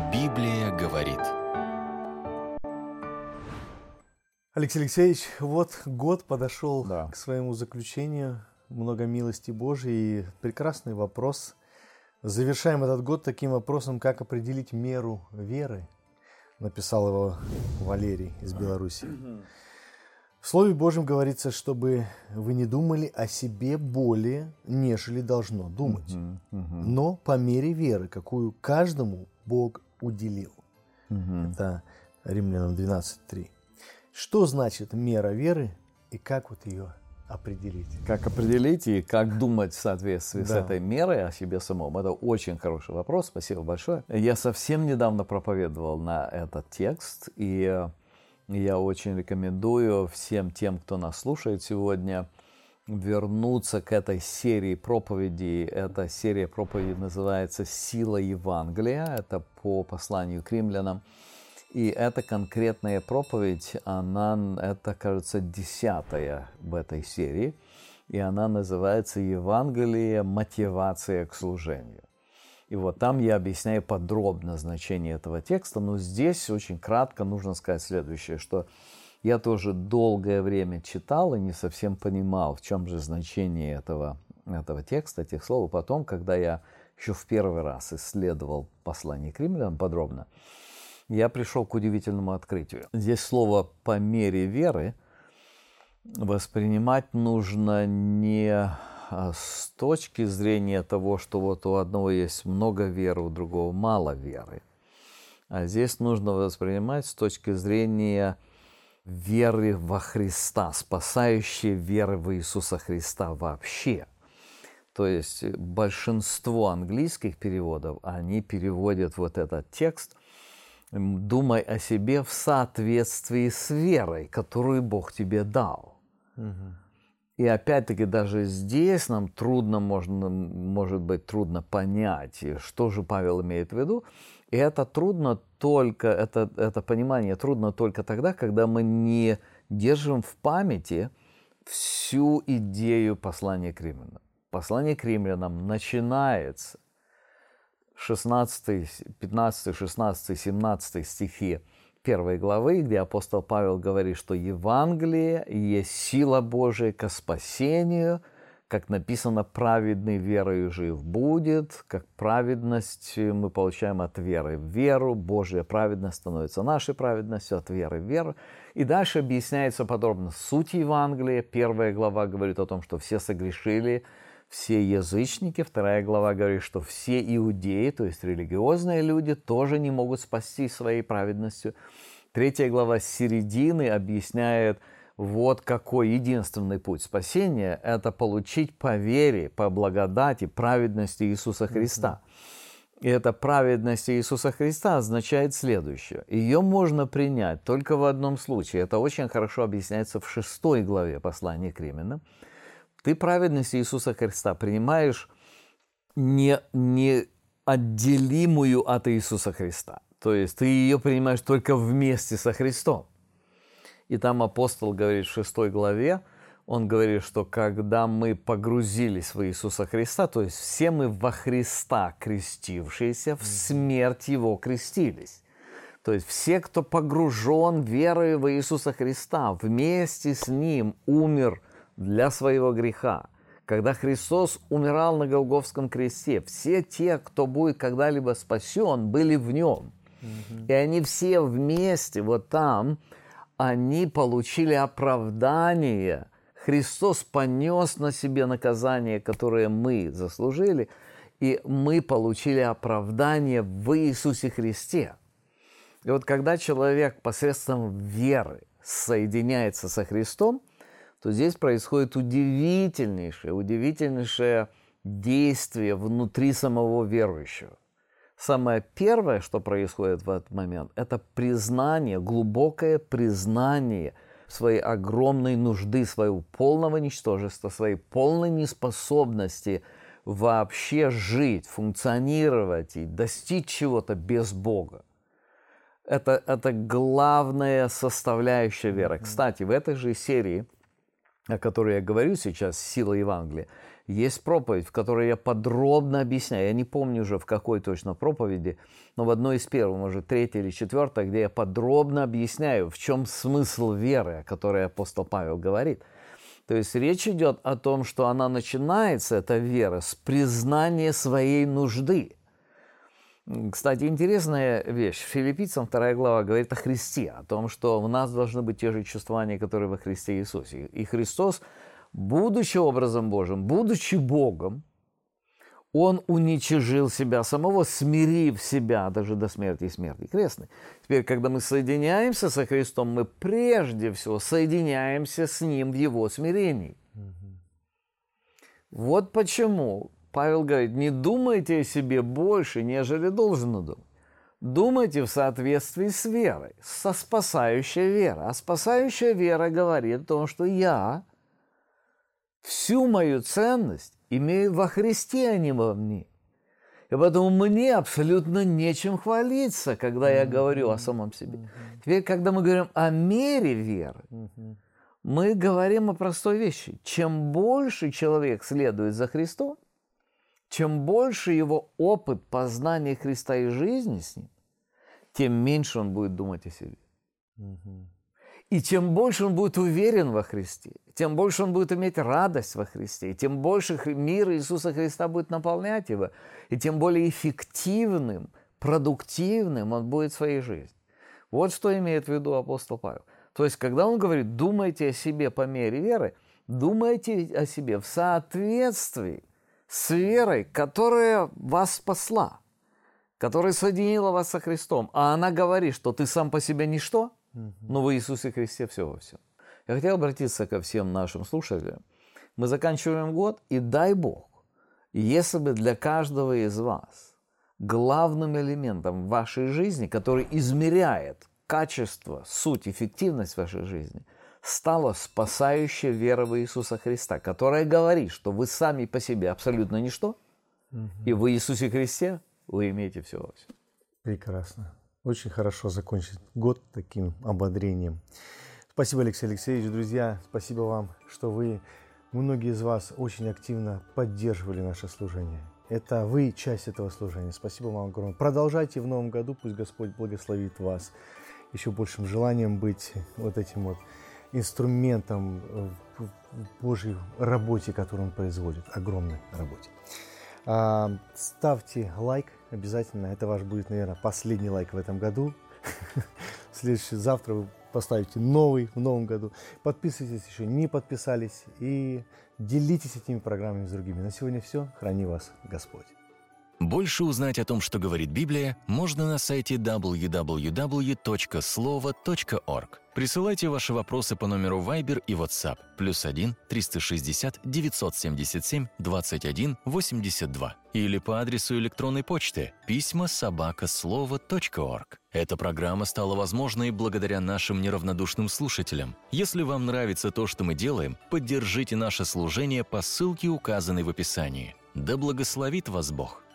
Библия говорит. Алексей Алексеевич, вот год подошел Да. к своему заключению. Много милости Божьей. И прекрасный вопрос. Завершаем этот год таким вопросом, как определить меру веры. Написал его Валерий из Беларуси. В Слове Божьем говорится, чтобы вы не думали о себе более, нежели должно думать, но по мере веры, какую каждому Бог уделил. Это Римлянам 12:3. Что значит мера веры и как вот ее определить? Как определить и как думать в соответствии с Да. этой мерой о себе самом? Это очень хороший вопрос, спасибо большое. Я совсем недавно проповедовал на этот текст, и я очень рекомендую всем тем, кто нас слушает сегодня, вернуться к этой серии проповедей. Эта серия проповедей называется «Сила Евангелия». Это по посланию к римлянам. И эта конкретная проповедь, это, кажется, 10-я в этой серии. И она называется «Евангелие. Мотивация к служению». И вот там я объясняю подробно значение этого текста, но здесь очень кратко нужно сказать следующее, что я тоже долгое время читал и не совсем понимал, в чем же значение этого текста, этих слов. И потом, когда я еще в первый раз исследовал послание к римлянам подробно, я пришел к удивительному открытию. Здесь слово «по мере веры» воспринимать нужно не с точки зрения того, что вот у одного есть много веры, у другого мало веры. А здесь нужно воспринимать с точки зрения веры во Христа, спасающей веры в Иисуса Христа вообще. То есть большинство английских переводов, они переводят вот этот текст «думай о себе в соответствии с верой, которую Бог тебе дал». И опять-таки даже здесь нам может быть трудно понять, что же Павел имеет в виду. И это понимание трудно только тогда, когда мы не держим в памяти всю идею послания к римлянам. Послание к римлянам начинается 15, 16, 17 стихи 1 главы, где апостол Павел говорит, что Евангелие есть сила Божия ко спасению, как написано, праведный верою жив будет, как праведность мы получаем от веры в веру, Божья праведность становится нашей праведностью от веры в веру. И дальше объясняется подробно суть Евангелия. 1 глава говорит о том, что все согрешили, все язычники. 2 глава говорит, что все иудеи, то есть религиозные люди, тоже не могут спастись своей праведностью. 3 глава с середины объясняет, вот какой единственный путь спасения – это получить по вере, по благодати, праведности Иисуса Христа. И эта праведность Иисуса Христа означает следующее. Ее можно принять только в одном случае. Это очень хорошо объясняется в 6 главе послания к римлянам. Ты праведность Иисуса Христа принимаешь неотделимую от Иисуса Христа. То есть ты ее принимаешь только вместе со Христом. И там апостол говорит в 6 главе, он говорит, что когда мы погрузились в Иисуса Христа, то есть все мы во Христа крестившиеся, в смерть Его крестились. То есть все, кто погружен верою в Иисуса Христа, вместе с Ним умер для своего греха. Когда Христос умирал на Голгофском кресте, все те, кто будет когда-либо спасен, были в Нем. И они все вместе, вот там, они получили оправдание. Христос понес на себе наказание, которое мы заслужили, и мы получили оправдание в Иисусе Христе. И вот когда человек посредством веры соединяется со Христом, то здесь происходит удивительнейшее действие внутри самого верующего. Самое первое, что происходит в этот момент, это признание, глубокое признание своей огромной нужды, своего полного ничтожества, своей полной неспособности вообще жить, функционировать и достичь чего-то без Бога. Это главная составляющая веры. Кстати, в этой же серии, о которой я говорю сейчас, «Сила Евангелия», Есть проповедь, в которой я подробно объясняю. Я не помню уже, в какой точно проповеди, но в одной из первых, может, 3-й или 4-й, где я подробно объясняю, в чем смысл веры, о которой апостол Павел говорит. То есть речь идет о том, что она начинается, эта вера, с признания своей нужды. Кстати, интересная вещь. Филиппийцам 2 глава говорит о Христе, о том, что в нас должны быть те же чувствования, которые во Христе Иисусе. И Христос, будучи образом Божьим, будучи Богом, Он уничижил себя самого, смирив себя даже до смерти и смерти крестной. Теперь, когда мы соединяемся со Христом, мы прежде всего соединяемся с Ним в Его смирении. Вот почему Павел говорит, не думайте о себе больше, нежели должно думать. Думайте в соответствии с верой, со спасающей верой. А спасающая вера говорит о том, что я всю мою ценность имею во Христе, а не во мне. И поэтому мне абсолютно нечем хвалиться, когда я говорю о самом себе. Теперь, когда мы говорим о мере веры, мы говорим о простой вещи. Чем больше человек следует за Христом, чем больше его опыт познания Христа и жизни с Ним, тем меньше он будет думать о себе. И чем больше он будет уверен во Христе, тем больше он будет иметь радость во Христе, тем больше мир Иисуса Христа будет наполнять его, и тем более эффективным, продуктивным он будет в своей жизни. Вот что имеет в виду апостол Павел. То есть, когда он говорит, думайте о себе по мере веры, думайте о себе в соответствии с верой, которая вас спасла, которая соединила вас со Христом. А она говорит, что ты сам по себе ничто, но в Иисусе Христе все во всем. Я хотел обратиться ко всем нашим слушателям. Мы заканчиваем год, и дай Бог, если бы для каждого из вас главным элементом в вашей жизни, который измеряет качество, суть, эффективность вашей жизни, стала спасающая вера в Иисуса Христа, которая говорит, что вы сами по себе абсолютно ничто, и в Иисусе Христе вы имеете все во всем. Прекрасно. Очень хорошо закончить год таким ободрением. Спасибо, Алексей Алексеевич. Друзья, спасибо вам, что многие из вас очень активно поддерживали наше служение. Это вы часть этого служения. Спасибо вам огромное. Продолжайте в новом году, пусть Господь благословит вас еще большим желанием быть вот этим вот инструментом в Божьей работе, которую Он производит, огромной работе. Ставьте лайк обязательно. Это ваш будет, наверное, последний лайк в этом году. Завтра вы поставите новый в новом году. Подписывайтесь, еще не подписались, и делитесь этими программами с другими. На сегодня все. Храни вас Господь. Больше узнать о том, что говорит Библия, можно на сайте www.slovo.org. Присылайте ваши вопросы по номеру Viber и WhatsApp +1 360 977 21 82 или по адресу электронной почты pisma@slovo.org. Эта программа стала возможной благодаря нашим неравнодушным слушателям. Если вам нравится то, что мы делаем, поддержите наше служение по ссылке, указанной в описании. Да благословит вас Бог!